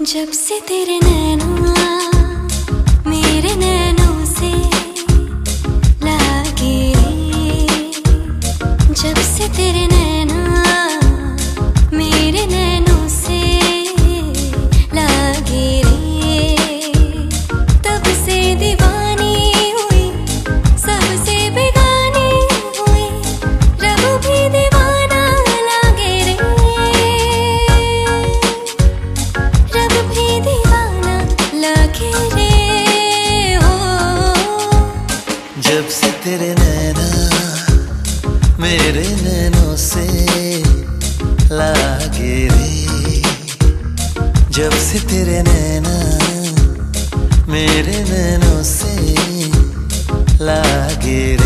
जब से तेरे नैना मेरे नैनों से लागे रे, जब से तेरे नैना मेरे नैनों से लागे रे, तब से दीवानी हुई, सबसे बेगानी हुई, रब भी दीवाना लागे रे, रब भी दीवाना लागे रे हो। जब से तेरे नैना मेरे नैनों से लागे रे, जब से तेरे नैना मेरे नैनों से लागे रे।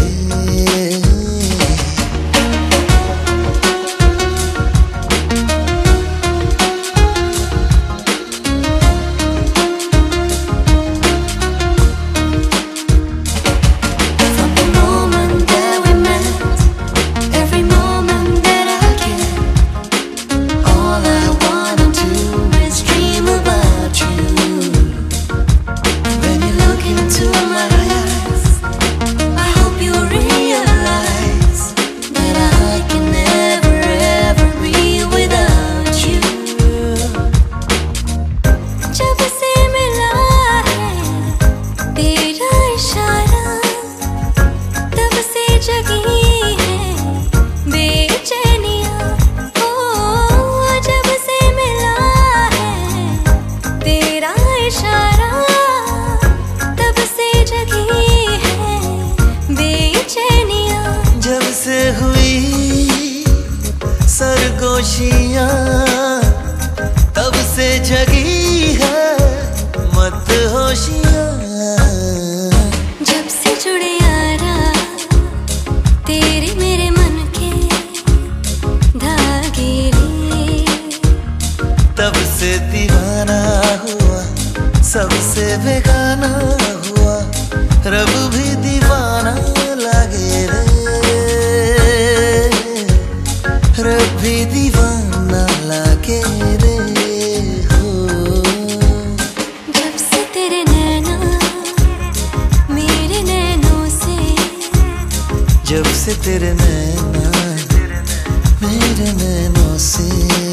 हुई सरगोशियां तब से जगी है मत होशियां, जब से जुड़े यारा तेरे मेरे मन के धागे रे, तब से दीवाना हुआ, सबसे बेगाना हुआ, रब भी दीवाना लागे रे, रब भी दीवाना लागे रे हो। जब से तेरे नैना मेरे नैनों से, जब से तेरे नैना मेरे नैनों से